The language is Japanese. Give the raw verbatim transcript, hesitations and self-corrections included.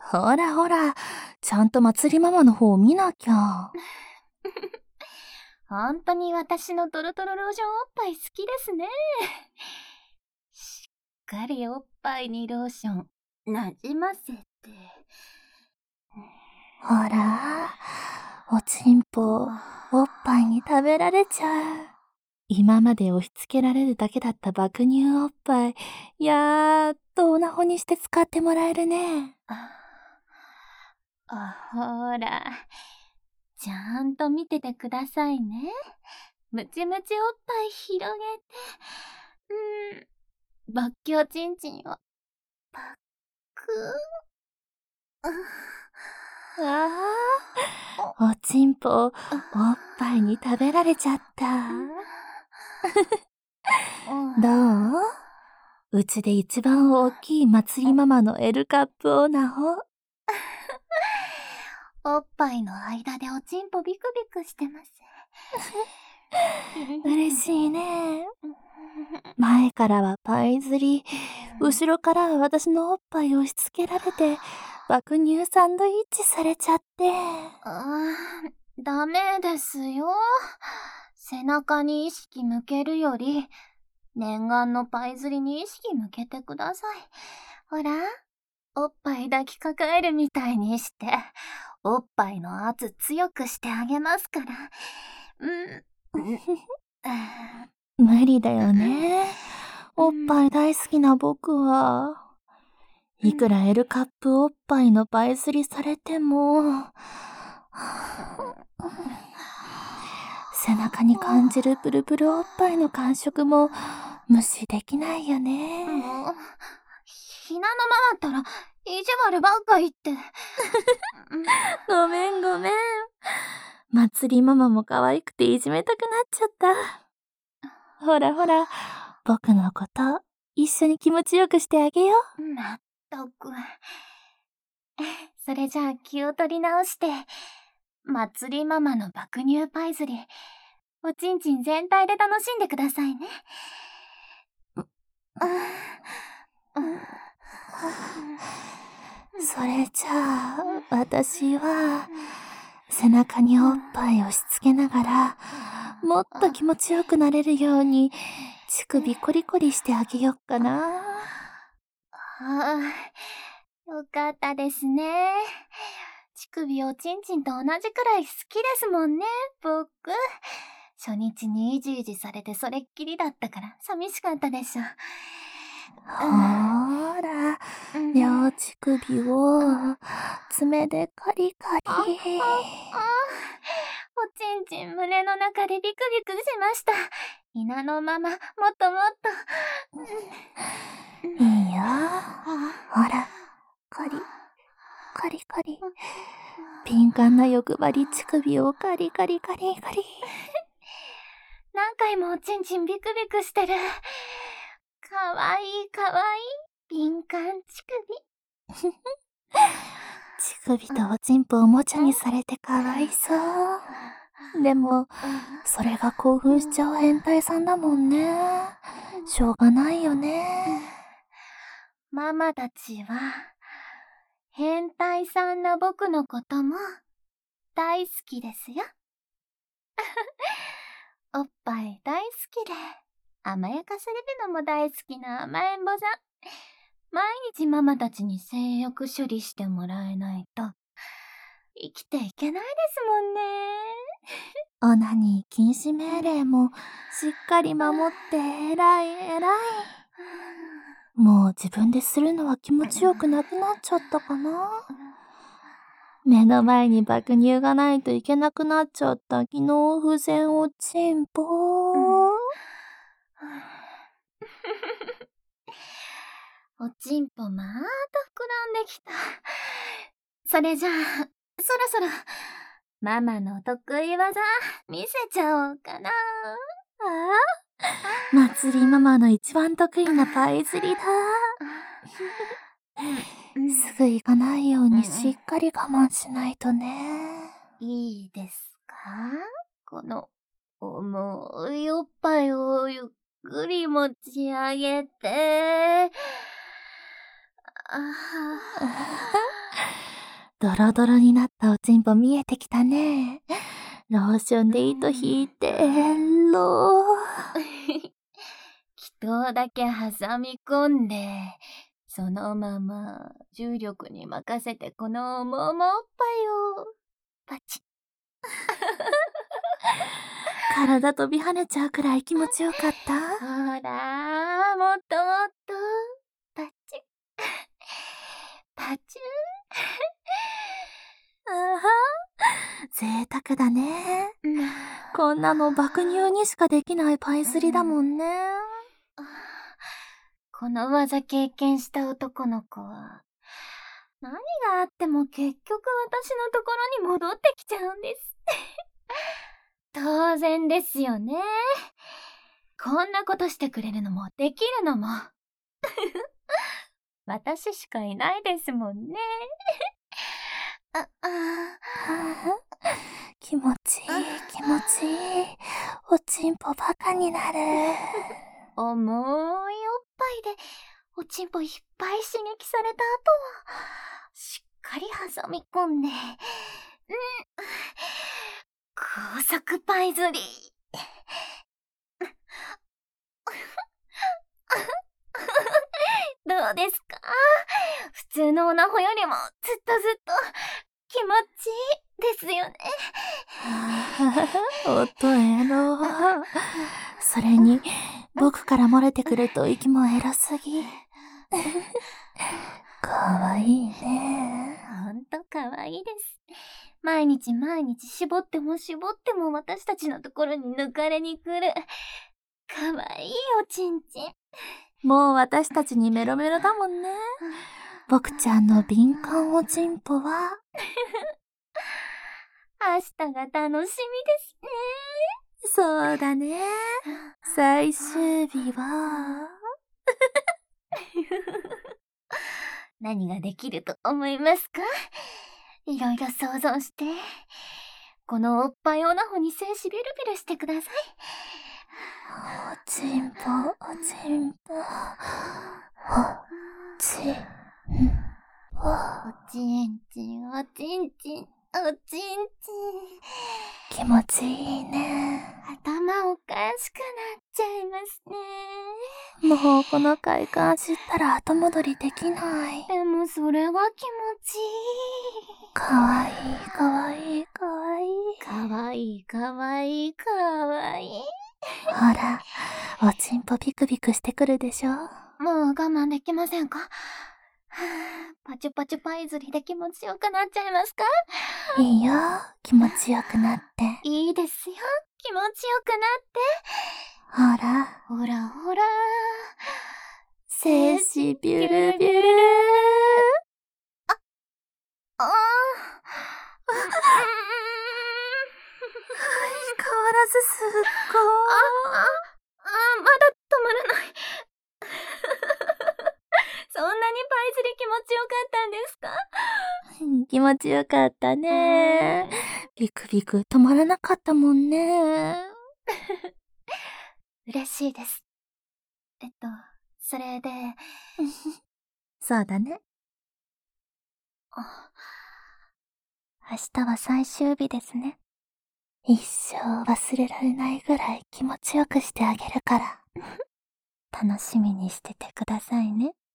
ほらほら、ちゃんと祭りママの方を見なきゃ。 ほんとに私のトロトロローションおっぱい好きですね。しっかりおっぱいにローションなじませて。 ほら、おちんぽ、おっぱいに食べられちゃう。今まで押し付けられるだけだった爆乳おっぱい、やっとオナホにして使ってもらえるね。 あ、あ、ほら、ちゃんと見ててくださいね。ムチムチおっぱい広げて、うーん、バッキョチンチンをパックああ、おちんぽ、おっぱいに食べられちゃった。どう？うちで一番大きい祭りママの L カップオナホ。 おっぱいの間でおちんぽビクビクしてます。 嬉しいね。前からはパイ釣り、後ろからは私のおっぱいを押し付けられて、爆乳サンドイッチされちゃって。 あー、ダメですよ。背中に意識向けるより、念願のパイ釣りに意識向けてください。ほら、おっぱい抱きかかえるみたいにして、おっぱいの圧強くしてあげますから。うん。 無理だよね。おっぱい大好きな僕は。いくら L カップおっぱいのパイ釣りされても、背中に感じるプルプルおっぱいの感触も無視できないよね。 もう、ひなのママったら意地悪ばっか言って。 ごめんごめん。祭りママも可愛くていじめたくなっちゃった。ほらほら、僕のこと一緒に気持ちよくしてあげよう。 まったく。それじゃあ気を取り直して、祭りママの爆乳パイ釣り、おちんちん全体で楽しんでくださいね。 それじゃあ、私は、背中におっぱいを押し付けながら、もっと気持ちよくなれるように、乳首コリコリしてあげよっかな。 ああ、よかったですね。乳首おちんちんと同じくらい好きですもんね、僕。初日にイジイジされてそれっきりだったから寂しかったでしょ。 ほーら、両乳首を爪でカリカリ。 あ、あ、あ、おちんちん胸の中でビクビクしました。ひなのママ、もっともっと。 いいよ。ほら、カリ、カリカリ。敏感な欲張り乳首をカリカリカリカリ。 何回もおちんちんビクビクしてる。かわいいかわいい。敏感乳首。 乳首とおちんぽおもちゃにされてかわいそう。でも、それが興奮しちゃう変態さんだもんね。しょうがないよね。 ママたちは、変態さんな僕のことも大好きですよ。おっぱい大好きで、甘やかされるのも大好きな甘えん坊さん。毎日ママたちに性欲処理してもらえないと、生きていけないですもんね。 オナニー禁止命令もしっかり守って偉い偉い。もう自分でするのは気持ちよくなくなっちゃったかな。目の前に爆乳がないといけなくなっちゃった機能不全おちんぽー。 おちんぽまーた膨らんできた。それじゃあ、そろそろ、ママの得意技、見せちゃおうかな。ああ祭りママの一番得意なパイ釣りだ。すぐ行かないようにしっかり我慢しないとね。 いいですか？この、重いおっぱいをゆっくり持ち上げて、あドロドロになったおちんぽ見えてきたね。ローションで糸引いて、ろー。 糸だけ挟み込んで、そのまま重力に任せてこのももおっぱいをパチッ。 体飛び跳ねちゃうくらい気持ちよかった。 ほら、もっともっと、パチッ。パチュあは、贅沢だね。こんなの爆乳にしかできないパイスリだもんね。 この技経験した男の子は、何があっても結局私のところに戻ってきちゃうんです。当然ですよね。こんなことしてくれるのもできるのも。私しかいないですもんね。あ、あ気持ちいい、気持ちいい。おちんぽバカになる。 重いおっぱいでおちんぽいっぱい刺激された後は、しっかり挟み込んで、うん、高速パイ釣り。どうですか？普通のオナホよりもずっとずっと気持ちいいですよね。 おとえろ。それに、僕から漏れてくると息もエロすぎ。かわいいね。 ほんとかわいいです。毎日毎日絞っても絞っても私たちのところに抜かれに来る。かわいいおちんちん。 もう私たちにメロメロだもんね。僕ちゃんの敏感おちんぽは。 明日が楽しみですね。 そうだね。最終日は。 何ができると思いますか？いろいろ想像して、このおっぱいオナホに精子ビルビルしてください。 おちんぽ、おちんぽ、おちんぽ。 おちんちん、おちんちん、おちんちん。 気持ちいいね。 頭おかしくなっちゃいますね。 もうこの快感知ったら後戻りできない。 でもそれが気持ちいい。 かわいい、かわいい、かわいい。 かわいい、かわいい、かわいい。 ほら、おちんぽビクビクしてくるでしょ。もう我慢できませんか？はぁ、パチュパチュパイ釣りで気持ちよくなっちゃいますか？ いいよ、気持ちよくなって。 いいですよ、気持ちよくなって。 ほら、 ほらほら。 精子ビュルビュル。 あ、あー。 相変わらずすっごー。 あ、あ、あ、まだ止まらない。そんなにパイ釣り気持ちよかったんですか？ 気持ちよかったね。ビクビク止まらなかったもんね。 嬉しいです。えっと、それで。 そうだね。明日は最終日ですね。一生忘れられないぐらい気持ちよくしてあげるから。楽しみにしててくださいね。